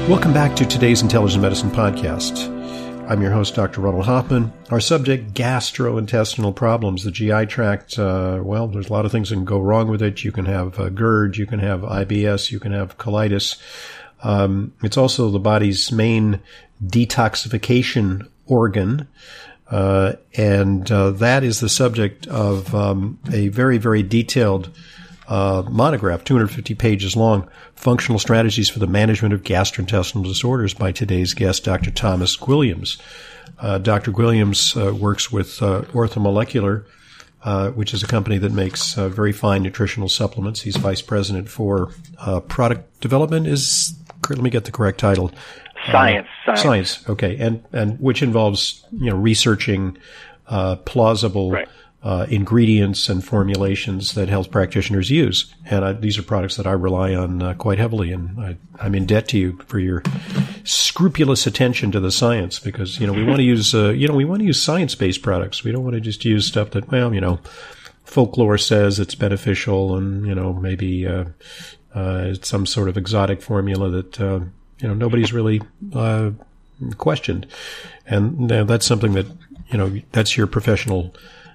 Welcome back to today's Intelligent Medicine Podcast. I'm your host, Dr. Ronald Hoffman. Our subject, gastrointestinal problems. The GI tract, well, there's a lot of things that can go wrong with it. You can have GERD, you can have IBS, you can have colitis. It's also the body's main detoxification organ. And that is the subject of a very, very detailed monograph, 250 pages long, Functional Strategies for the Management of Gastrointestinal Disorders by today's guest, Dr. Thomas Gwilliams. Dr. Gwilliams works with Orthomolecular, which is a company that makes very fine nutritional supplements. He's vice president for product development. Let me get the correct title. Science. Okay. And which involves, researching plausible right. Ingredients and formulations that health practitioners use. And these are products that I rely on quite heavily. And I'm in debt to you for your scrupulous attention to the science because, we want to use, we want to use science-based products. We don't want to just use stuff that, folklore says it's beneficial and, maybe, it's some sort of exotic formula that, nobody's really, questioned. And that's something that, that's your professional,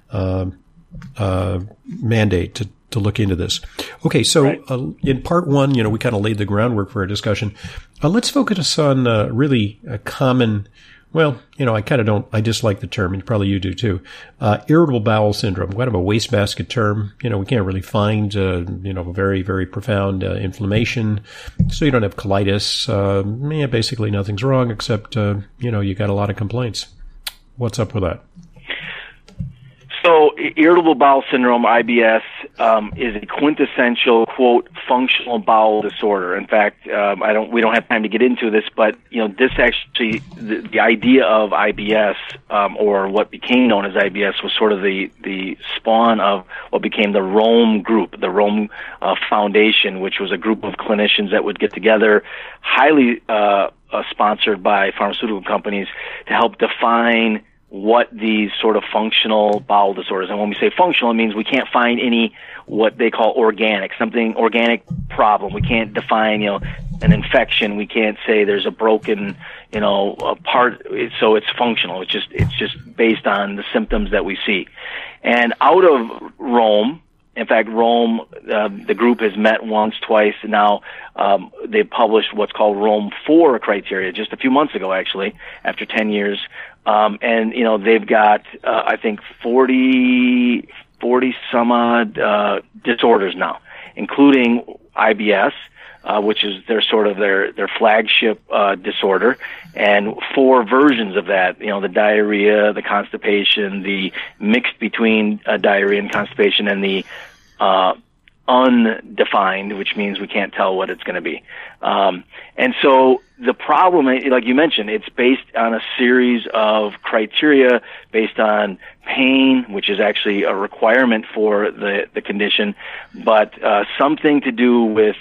mandate to look into this. Okay, so right. In part one, we kind of laid the groundwork for our discussion. Let's focus on really a common, I dislike the term, and probably you do too, irritable bowel syndrome, kind of a wastebasket term. We can't really find, very, very profound inflammation. So you don't have colitis. Basically nothing's wrong except, you got a lot of complaints. What's up with that? So, irritable bowel syndrome, IBS, is a quintessential, quote, functional bowel disorder. In fact, we don't have time to get into this, but, this actually, the idea of IBS, or what became known as IBS was sort of the spawn of what became the Rome group, the Rome Foundation, which was a group of clinicians that would get together, highly sponsored by pharmaceutical companies, to help define what these sort of functional bowel disorders. And when we say functional, it means we can't find any what they call organic problem. We can't define, an infection. We can't say there's a broken, a part. So it's functional. It's just based on the symptoms that we see. And out of Rome, in fact, Rome, the group has met once, twice. Now, they published what's called Rome 4 criteria just a few months ago, actually, after 10 years. And, they've got, I think 40 some odd, disorders now, including IBS, which is their flagship, disorder, and 4 versions of that, the diarrhea, the constipation, the mixed between diarrhea and constipation, and the, undefined, which means we can't tell what it's going to be. And so the problem, like you mentioned, it's based on a series of criteria based on pain, which is actually a requirement for the condition, but something to do with,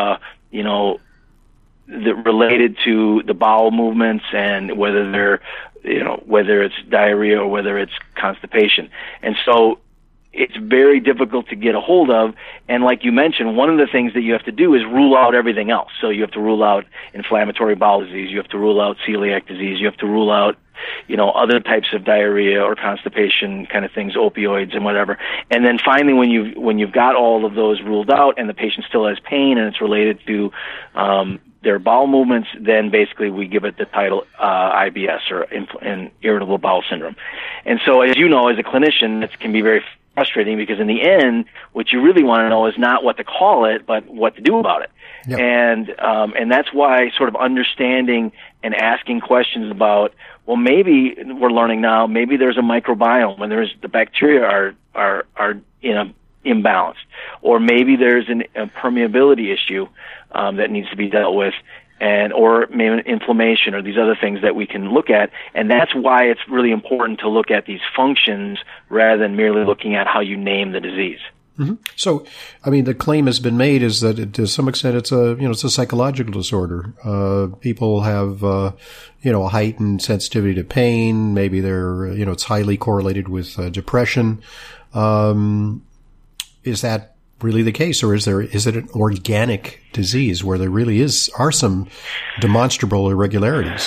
related to the bowel movements and whether they're, whether it's diarrhea or whether it's constipation. And so it's very difficult to get a hold of. And like you mentioned, one of the things that you have to do is rule out everything else. So you have to rule out inflammatory bowel disease. You have to rule out celiac disease. You have to rule out, other types of diarrhea or constipation kind of things, opioids and whatever. And then finally, when you've got all of those ruled out and the patient still has pain and it's related to, their bowel movements, then basically we give it the title IBS, or irritable bowel syndrome. And so, as you know, as a clinician, it can be very frustrating because in the end, what you really want to know is not what to call it, but what to do about it. Yep. And that's why sort of understanding and asking questions about, well, maybe we're learning now, maybe there's a microbiome when the bacteria are imbalanced, or maybe there's a permeability issue that needs to be dealt with, or maybe inflammation or these other things that we can look at. And that's why it's really important to look at these functions rather than merely looking at how you name the disease. Mm-hmm. So, the claim has been made is that to some extent it's a psychological disorder. People have, a heightened sensitivity to pain. Maybe it's highly correlated with depression. Is that really the case, or is it an organic disease where there really are some demonstrable irregularities?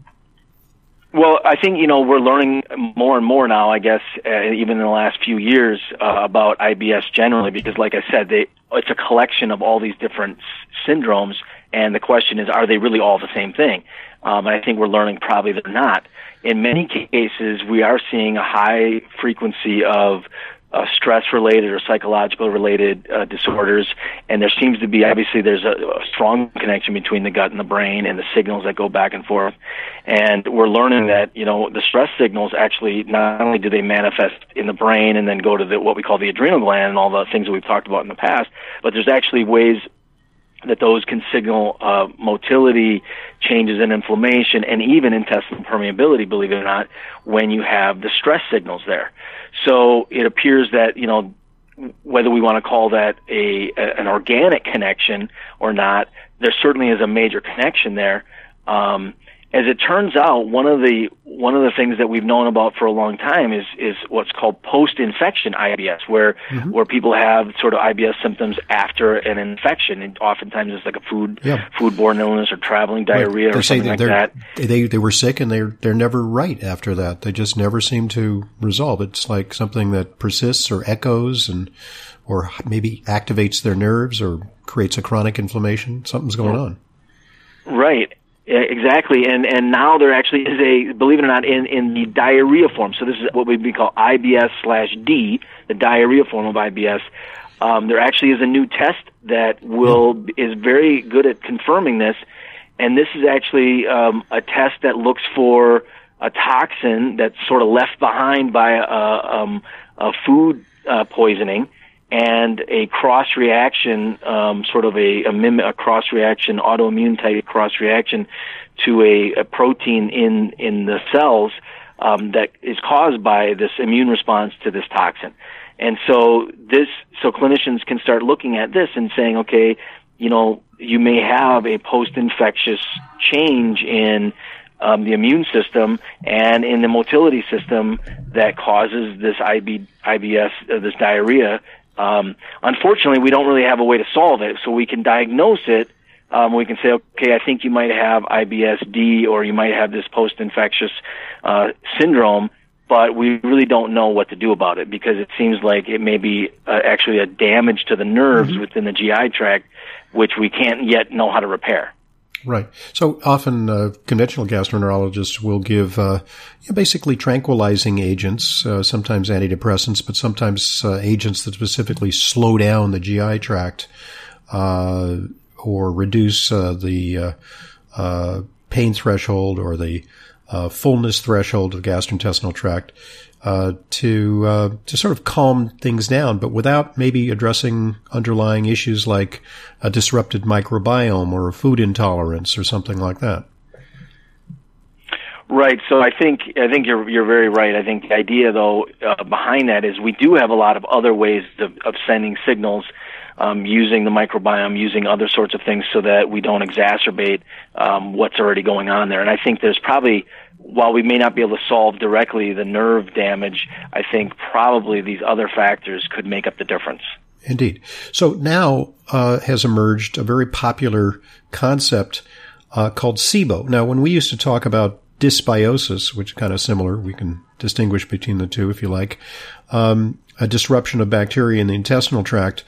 Well, I think, we're learning more and more now, I guess, even in the last few years, about IBS generally, because like I said, it's a collection of all these different syndromes, and the question is, are they really all the same thing? And I think we're learning probably they're not. In many cases, we are seeing a high frequency of stress-related or psychological-related disorders, and there seems to be, obviously, there's a strong connection between the gut and the brain and the signals that go back and forth. And we're learning that, the stress signals actually, not only do they manifest in the brain and then go to what we call the adrenal gland and all the things that we've talked about in the past, but there's actually ways that those can signal motility, changes in inflammation, and even intestinal permeability, believe it or not, when you have the stress signals there. So it appears that, whether we want to call that an organic connection or not, there certainly is a major connection there. As it turns out, one of the things that we've known about for a long time is what's called post-infection IBS, where people have sort of IBS symptoms after an infection, and oftentimes it's like a foodborne illness or traveling diarrhea or something like that. They were sick and they're never right after that. They just never seem to resolve. It's like something that persists or echoes or maybe activates their nerves or creates a chronic inflammation. Something's going on. Right. Exactly, and now there actually is believe it or not, in the diarrhea form. So this is what we call IBS/D, the diarrhea form of IBS. There actually is a new test that is very good at confirming this, and this is actually a test that looks for a toxin that's sort of left behind by a food poisoning, and a cross-reaction, sort of a cross-reaction, autoimmune type cross-reaction to a protein in the cells that is caused by this immune response to this toxin. And so clinicians can start looking at this and saying, okay, you may have a post-infectious change in the immune system and in the motility system that causes this IBS, this diarrhea. Unfortunately, we don't really have a way to solve it, so we can diagnose it. We can say, okay, I think you might have IBS-D or you might have this post-infectious syndrome, but we really don't know what to do about it because it seems like it may be actually a damage to the nerves within the GI tract, which we can't yet know how to repair. Right. So often conventional gastroenterologists will give basically tranquilizing agents, sometimes antidepressants, but sometimes agents that specifically slow down the GI tract or reduce the pain threshold or the fullness threshold of the gastrointestinal tract to sort of calm things down, but without maybe addressing underlying issues like a disrupted microbiome or a food intolerance or something like that. Right. So I think you're very right. I think the idea, though, behind that is we do have a lot of other ways of sending signals, using the microbiome, using other sorts of things so that we don't exacerbate what's already going on there. And I think there's probably, while we may not be able to solve directly the nerve damage, I think probably these other factors could make up the difference. Indeed. So now has emerged a very popular concept called SIBO. Now, when we used to talk about dysbiosis, which is kind of similar, we can distinguish between the two if you like, a disruption of bacteria in the intestinal tract,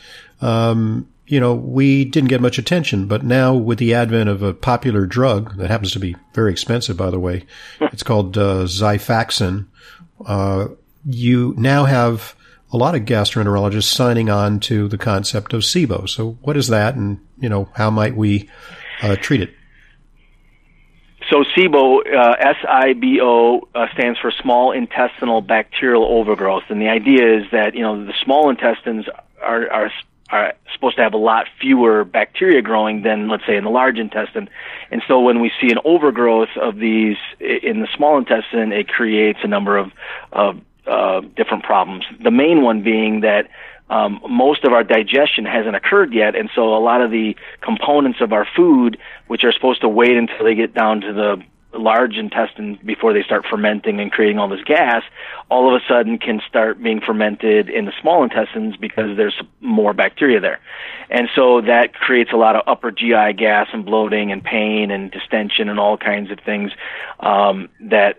we didn't get much attention, but now with the advent of a popular drug that happens to be very expensive, by the way, it's called Xifaxan. You now have a lot of gastroenterologists signing on to the concept of SIBO. So what is that, and how might we treat it? So SIBO, S-I-B-O, stands for small intestinal bacterial overgrowth, and the idea is that the small intestines are supposed to have a lot fewer bacteria growing than, let's say, in the large intestine. And so when we see an overgrowth of these in the small intestine, it creates a number of different problems. The main one being that most of our digestion hasn't occurred yet, and so a lot of the components of our food, which are supposed to wait until they get down to the large intestine before they start fermenting and creating all this gas, all of a sudden can start being fermented in the small intestines because there's more bacteria there. And so that creates a lot of upper GI gas and bloating and pain and distension and all kinds of things that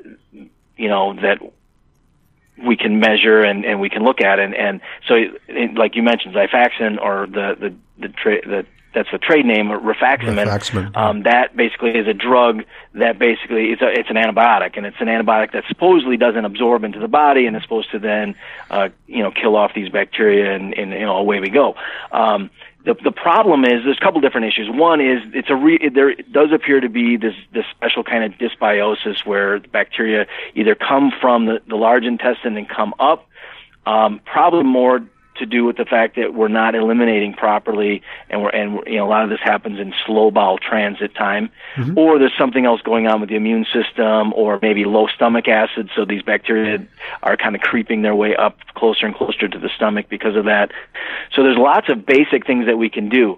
we can measure and we can look at. And so, like you mentioned, Xifaxan, or that's the trade name, rifaximin. That basically is a drug that basically it's an antibiotic, and it's an antibiotic that supposedly doesn't absorb into the body and is supposed to then kill off these bacteria, and away we go. The problem is there's a couple different issues. One is there does appear to be this special kind of dysbiosis where the bacteria either come from the large intestine and come up, probably more to do with the fact that we're not eliminating properly, and a lot of this happens in slow bowel transit time, or there's something else going on with the immune system, or maybe low stomach acid, so these bacteria are kind of creeping their way up closer and closer to the stomach because of that. So there's lots of basic things that we can do.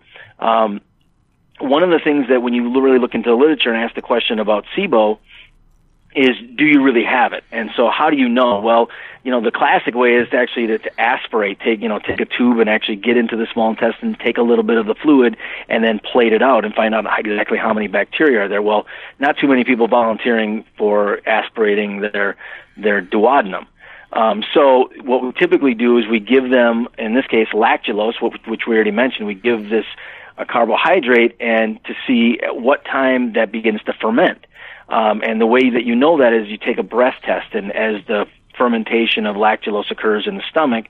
One of the things that when you really look into the literature and ask the question about SIBO is, do you really have it? And so how do you know? Well, the classic way is to actually to aspirate, take a tube and actually get into the small intestine, take a little bit of the fluid, and then plate it out and find out exactly how many bacteria are there. Well, not too many people volunteering for aspirating their duodenum. So what we typically do is we give them, in this case, lactulose, which we already mentioned. We give this a carbohydrate, and to see at what time that begins to ferment. And the way that you know that is you take a breath test, and as the fermentation of lactulose occurs in the stomach,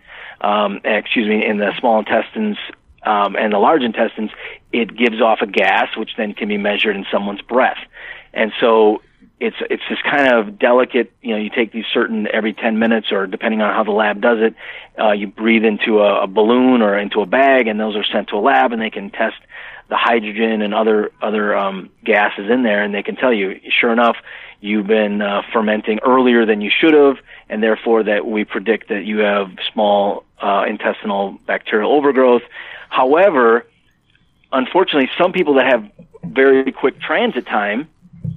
in the small intestines and the large intestines, it gives off a gas, which then can be measured in someone's breath. And so it's this kind of delicate, you take these certain every 10 minutes, or depending on how the lab does it, you breathe into a balloon or into a bag, and those are sent to a lab, and they can test the hydrogen and other gases in there, and they can tell you, sure enough, you've been fermenting earlier than you should have, and therefore that we predict that you have small intestinal bacterial overgrowth. However, unfortunately, some people that have very quick transit time,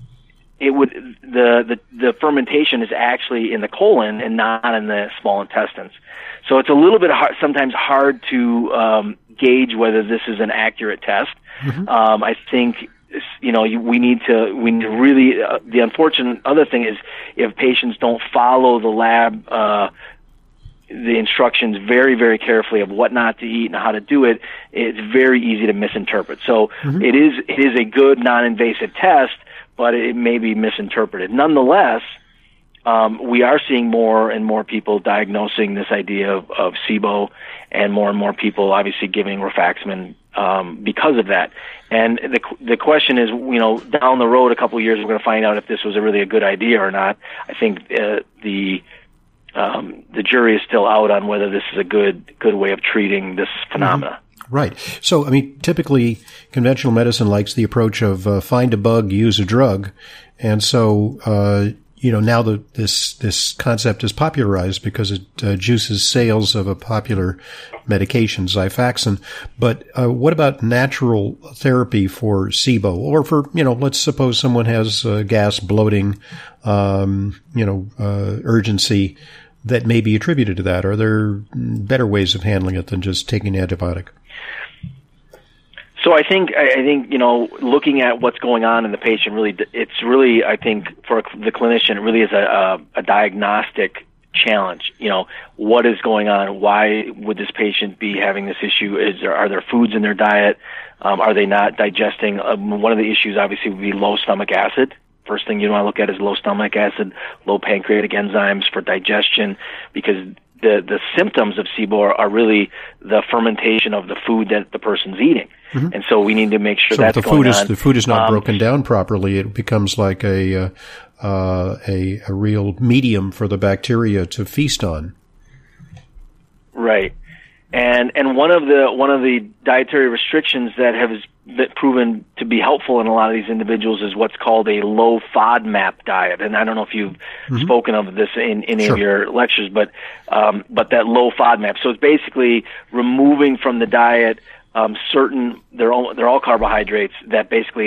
the fermentation is actually in the colon and not in the small intestines. So it's a little bit sometimes hard to gauge whether this is an accurate test. I think we need to really. The unfortunate other thing is if patients don't follow the lab the instructions very, very carefully of what not to eat and how to do it, it's very easy to misinterpret. So it is a good non-invasive test, but it may be misinterpreted. Nonetheless, we are seeing more and more people diagnosing this idea of SIBO, and more people obviously giving rifaximin because of that. And the question is, down the road a couple of years, we're going to find out if this was really a good idea or not. I think the jury is still out on whether this is a good way of treating this phenomena. Right. So, typically conventional medicine likes the approach of find a bug, use a drug. And so, now this concept is popularized because it juices sales of a popular medication, Xifaxan. But what about natural therapy for SIBO? Or for, let's suppose someone has gas, bloating, urgency that may be attributed to that. Are there better ways of handling it than just taking an antibiotic? So I think looking at what's going on in the patient, it's really, I think, for the clinician, it really is a diagnostic challenge. What is going on? Why would this patient be having this issue? Are there foods in their diet? Are they not digesting? One of the issues obviously would be low stomach acid. First thing you want to look at is low stomach acid, low pancreatic enzymes for digestion, because the symptoms of SIBO are really the fermentation of the food that the person's eating. And so we need to make sure that's going on. So if the food is not broken down properly, it becomes like a real medium for the bacteria to feast on. Right. And one of the dietary restrictions that have been proven to be helpful in a lot of these individuals is what's called a low FODMAP diet. And I don't know if you've spoken of this in any of your lectures, but that low FODMAP. So it's basically removing from the diet certain, they're all carbohydrates that basically help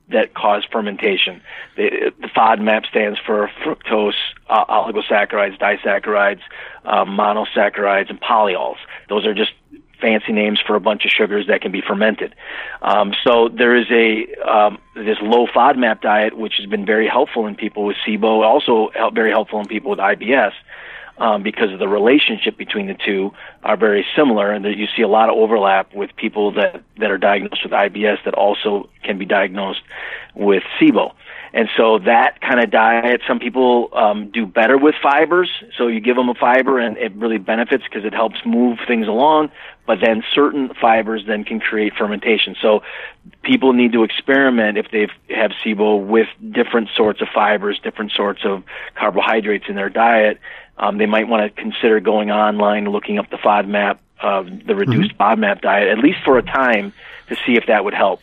that cause fermentation. The FODMAP stands for fructose, oligosaccharides, disaccharides, monosaccharides, and polyols. Those are just fancy names for a bunch of sugars that can be fermented. So there is this low FODMAP diet, which has been very helpful in people with SIBO, also very helpful in people with IBS, because of the relationship between the two are very similar, and that you see a lot of overlap with people that are diagnosed with IBS that also can be diagnosed with SIBO. And so that kind of diet, some people do better with fibers. So you give them a fiber and it really benefits because it helps move things along. But then certain fibers then can create fermentation. So people need to experiment if they have SIBO with different sorts of fibers, different sorts of carbohydrates in their diet. They might want to consider going online, looking up the FODMAP, the reduced FODMAP diet, at least for a time, to see if that would help.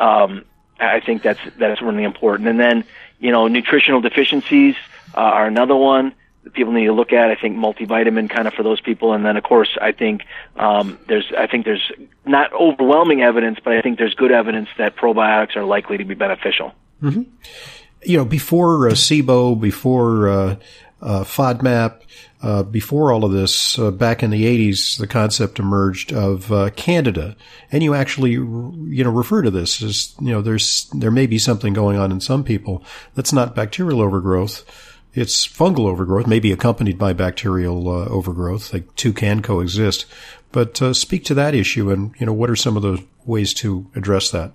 I think that's really important. And then, nutritional deficiencies are another one that people need to look at. I think multivitamin kind of for those people. And then, of course, I think there's not overwhelming evidence, but I think there's good evidence that probiotics are likely to be beneficial. Mm-hmm. Before SIBO, before FODMAP, before all of this, back in the 80s, the concept emerged of Candida, and you actually, refer to this as, there may be something going on in some people that's not bacterial overgrowth. It's fungal overgrowth, maybe accompanied by bacterial overgrowth. Like two can coexist. But speak to that issue, and what are some of the ways to address that?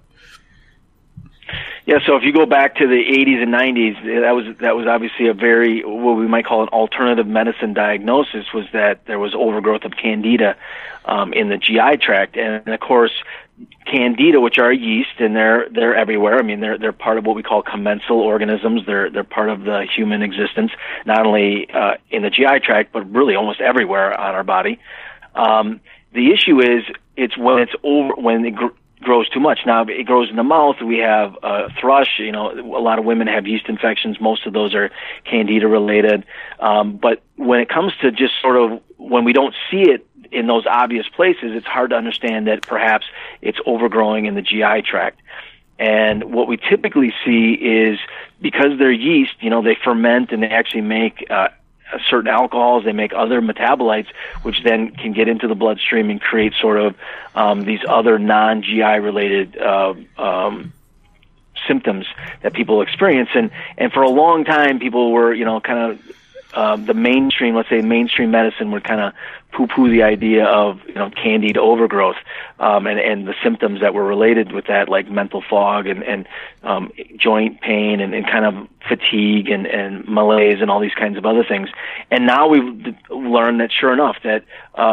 Yeah, so if you go back to the 80s and 90s, that was obviously a very, what we might call an alternative medicine diagnosis, was that there was overgrowth of Candida in the GI tract. And of course, Candida, which are yeast, and they're everywhere. I mean, they're part of what we call commensal organisms. They're part of the human existence, not only in the GI tract, but really almost everywhere on our body. The issue is when it grows too much. Now, it grows in the mouth. We have thrush. A lot of women have yeast infections. Most of those are Candida related. But when it comes to just sort of when we don't see it in those obvious places, it's hard to understand that perhaps it's overgrowing in the GI tract. And what we typically see is, because they're yeast, they ferment and they actually make certain alcohols, they make other metabolites, which then can get into the bloodstream and create sort of these other non-GI related symptoms that people experience. And for a long time, people were, the mainstream, let's say mainstream medicine, would kind of poo-poo the idea of, Candida overgrowth, and the symptoms that were related with that, like mental fog and joint pain and kind of fatigue and malaise and all these kinds of other things. And now we've learned that sure enough that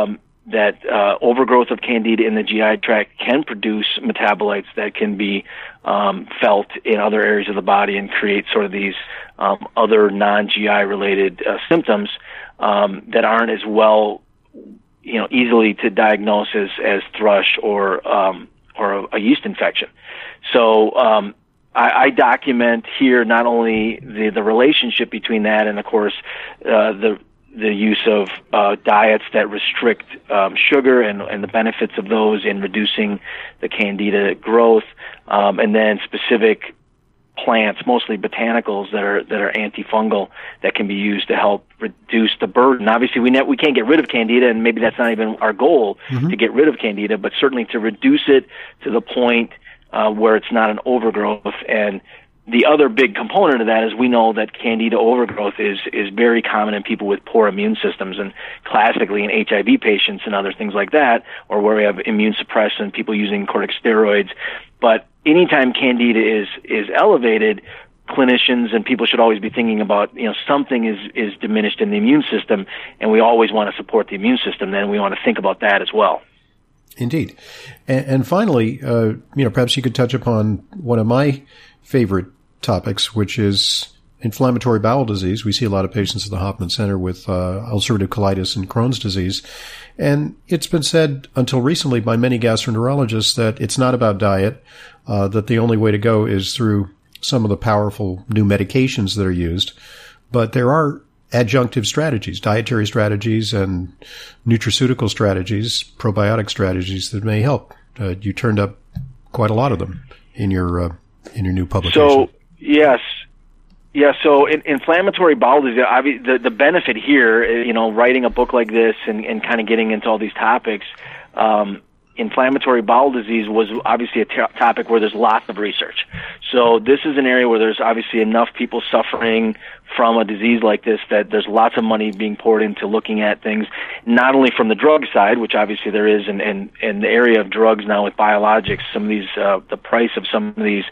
overgrowth of Candida in the GI tract can produce metabolites that can be felt in other areas of the body and create sort of these other non-GI related symptoms that aren't as well, easily to diagnose as thrush or a yeast infection. So I document here not only the relationship between that and, of course, the use of diets that restrict sugar and the benefits of those in reducing the Candida growth, and then specific plants, mostly botanicals that are antifungal, that can be used to help reduce the burden. Obviously, we can't get rid of Candida, and maybe that's not even our goal, to get rid of Candida, but certainly to reduce it to the point where it's not an overgrowth. And the other big component of that is we know that Candida overgrowth is very common in people with poor immune systems, and classically in HIV patients and other things like that, or where we have immune suppression, people using corticosteroids. But anytime Candida is elevated, clinicians and people should always be thinking about, something is diminished in the immune system, and we always want to support the immune system. Then we want to think about that as well. Indeed. And finally, perhaps you could touch upon one of my favorite topics, which is inflammatory bowel disease. We see a lot of patients at the Hoffman Center with ulcerative colitis and Crohn's disease. And it's been said until recently by many gastroenterologists that it's not about diet, that the only way to go is through some of the powerful new medications that are used. But there are adjunctive strategies, dietary strategies and nutraceutical strategies, probiotic strategies that may help. You turned up quite a lot of them in your in your new publication. So, yes. Yeah, so inflammatory bowel disease, the benefit here, writing a book like this and kind of getting into all these topics, inflammatory bowel disease was obviously a topic where there's lots of research. So this is an area where there's obviously enough people suffering from a disease like this that there's lots of money being poured into looking at things, not only from the drug side, which obviously there is, and the area of drugs now with biologics, some of these, the price of some of these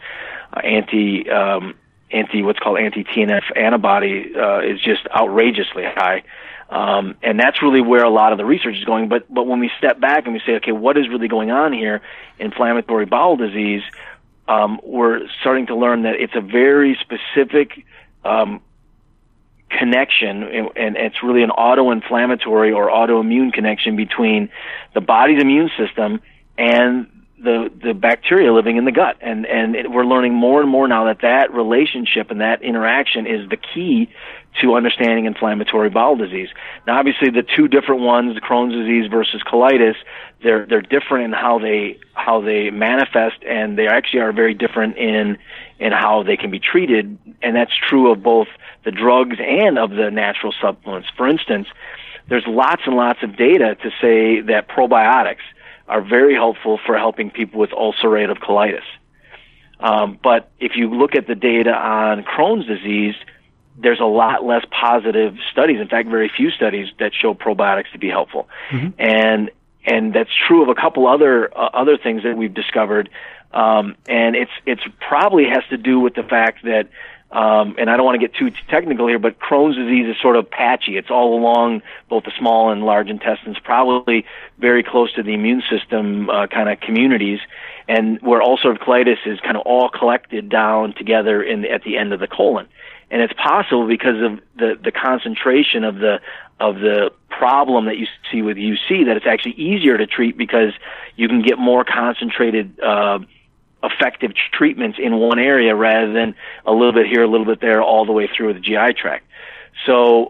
what's called anti-TNF antibody is just outrageously high. And that's really where a lot of the research is going. But when we step back and we say, okay, what is really going on here? Inflammatory bowel disease, we're starting to learn that it's a very specific connection, and it's really an auto-inflammatory or autoimmune connection between the body's immune system and the bacteria living in the gut. And we're learning more and more now that relationship and that interaction is the key to understanding inflammatory bowel disease. Now, obviously, the two different ones, the Crohn's disease versus colitis, they're different in how they manifest, and they actually are very different in how they can be treated. And that's true of both the drugs and of the natural supplements. For instance, there's lots and lots of data to say that probiotics are very helpful for helping people with ulcerative colitis. But if you look at the data on Crohn's disease, there's a lot less positive studies. In fact, very few studies that show probiotics to be helpful. Mm-hmm. And that's true of a couple other things that we've discovered. And it's probably has to do with the fact that, and I don't want to get too technical here, but Crohn's disease is sort of patchy. It's all along both the small and large intestines, probably very close to the immune system kind of communities, and where ulcerative colitis is kind of all collected down together at the end of the colon. And it's possible because of the concentration of the problem that you see with UC that it's actually easier to treat because you can get more concentrated effective treatments in one area rather than a little bit here, a little bit there, all the way through the GI tract. So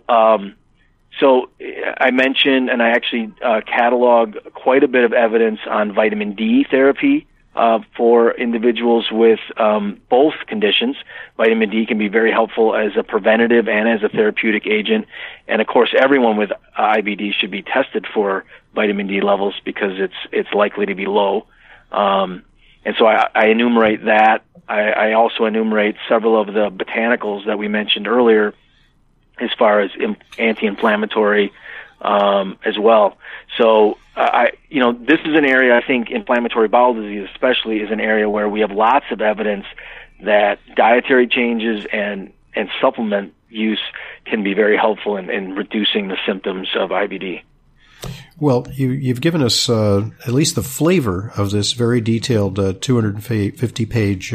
I mentioned, and I actually catalog quite a bit of evidence on vitamin D therapy for individuals with both conditions. Vitamin D can be very helpful as a preventative and as a therapeutic agent. And of course, everyone with IBD should be tested for vitamin D levels because it's likely to be low. And so I enumerate that. I also enumerate several of the botanicals that we mentioned earlier as far as anti-inflammatory as well. So, this is an area, I think, inflammatory bowel disease especially is an area where we have lots of evidence that dietary changes and supplement use can be very helpful in reducing the symptoms of IBD. Well, you've given us at least the flavor of this very detailed 250-page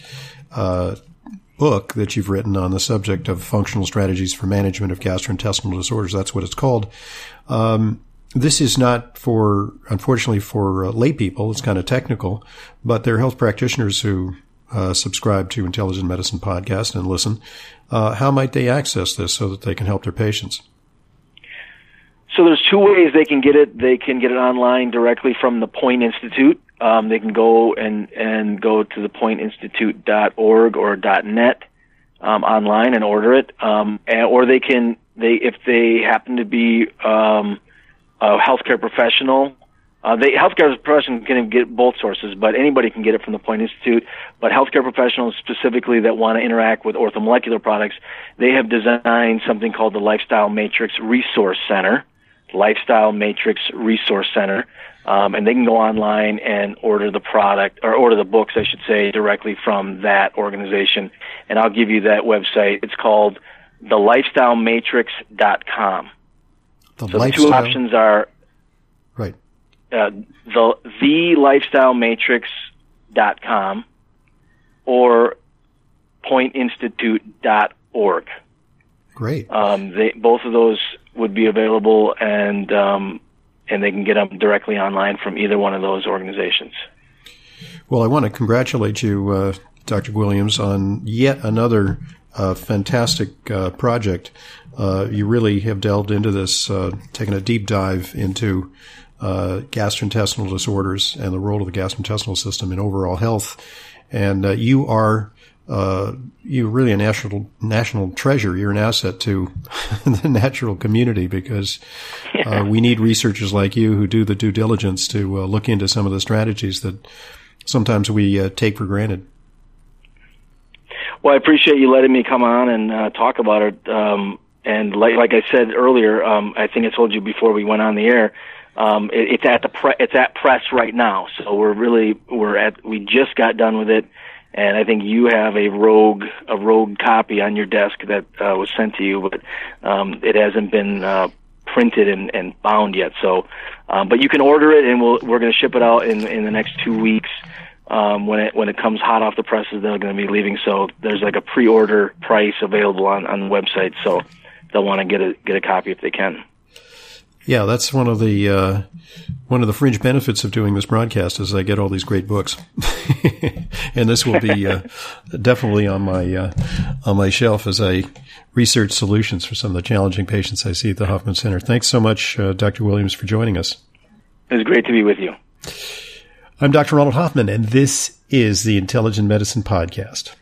book that you've written on the subject of functional strategies for management of gastrointestinal disorders. That's what it's called. This is not unfortunately for lay people. It's kind of technical, but there are health practitioners who subscribe to Intelligent Medicine Podcast and listen. How might they access this so that they can help their patients? So there's two ways they can get it. They can get it online directly from the Point Institute. They can go and go to thepointinstitute.org or .net online and order it. Or if they happen to be a healthcare professional, healthcare professionals can get both sources, but anybody can get it from the Point Institute. But healthcare professionals specifically that want to interact with orthomolecular products, they have designed something called the Lifestyle Matrix Resource Center. And they can go online and order the product, or order the books, I should say, directly from that organization. And I'll give you that website. It's called thelifestylematrix.com. The two options are right. thelifestylematrix.com or pointinstitute.org. Great. Both of those would be available, and they can get them directly online from either one of those organizations. Well, I want to congratulate you, Dr. Williams, on yet another fantastic project. You really have delved into this, taken a deep dive into gastrointestinal disorders and the role of the gastrointestinal system in overall health. And you're really a national treasure. You're an asset to the natural community because we need researchers like you who do the due diligence to look into some of the strategies that sometimes we take for granted. Well, I appreciate you letting me come on and talk about it. And like I said earlier, I think I told you before we went on the air, it's at press right now. So we just got done with it. And I think you have a rogue copy on your desk that was sent to you, but it hasn't been printed and bound yet. So, but you can order it, and we're going to ship it out in the next 2 weeks. When it comes hot off the presses, they're going to be leaving. So there's like a pre-order price available on the website. So they'll want to get a copy if they can. Yeah, that's one of the fringe benefits of doing this broadcast is I get all these great books, and this will be definitely on my shelf as I research solutions for some of the challenging patients I see at the Hoffman Center. Thanks so much, Dr. Williams, for joining us. It was great to be with you. I'm Dr. Ronald Hoffman, and this is the Intelligent Medicine Podcast.